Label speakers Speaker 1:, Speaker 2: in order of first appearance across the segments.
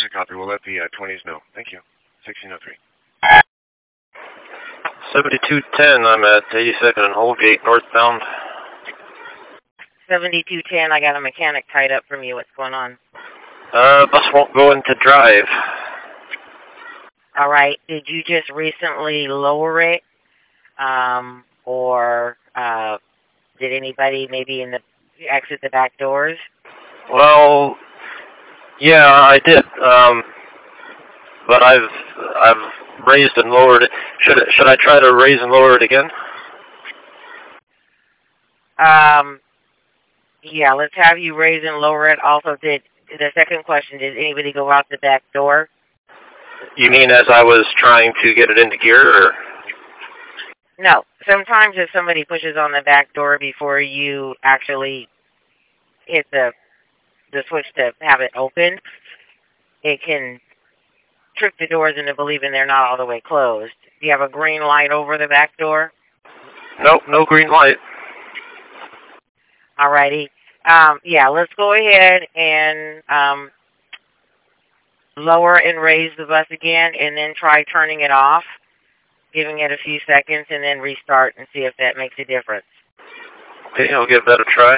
Speaker 1: is a copy. We'll let the 20s know. Thank you. 1603.
Speaker 2: 7210, I'm at 82nd and Holgate, northbound.
Speaker 3: 7210, I got a mechanic tied up from you. What's going on?
Speaker 2: Bus won't go into drive.
Speaker 3: All right. Did you just recently lower it? Or did anybody maybe exit the back doors?
Speaker 2: Well, yeah, I did. But I've raised and lowered it. Should I try to raise and lower it again?
Speaker 3: Yeah, let's have you raise and lower it. Also, the second question, did anybody go out the back door?
Speaker 2: You mean as I was trying to get it into gear, or?
Speaker 3: No. Sometimes if somebody pushes on the back door before you actually hit the switch to have it open, it can trick the doors into believing they're not all the way closed. Do you have a green light over the back door?
Speaker 2: Nope, no green light.
Speaker 3: Alrighty. Yeah, let's go ahead and lower and raise the bus again, and then try turning it off, giving it a few seconds, and then restart and see if that makes a difference.
Speaker 2: Okay, I'll give that a try.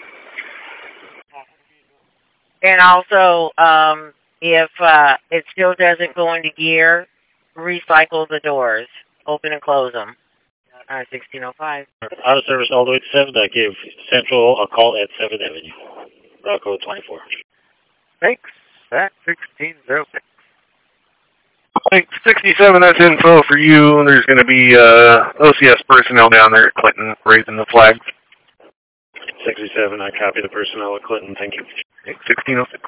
Speaker 3: And also, if it still doesn't go into gear, recycle the doors. Open and close them. 1605.
Speaker 4: Out of service all the way to 7. I gave Central a call at 7th Avenue. Code 24.
Speaker 1: Thanks. At 1606. Thanks. 67, that's info for you. There's going to be OCS personnel down there at Clinton raising the flags.
Speaker 4: 67, I copy the personnel at Clinton. Thank you.
Speaker 1: 1606.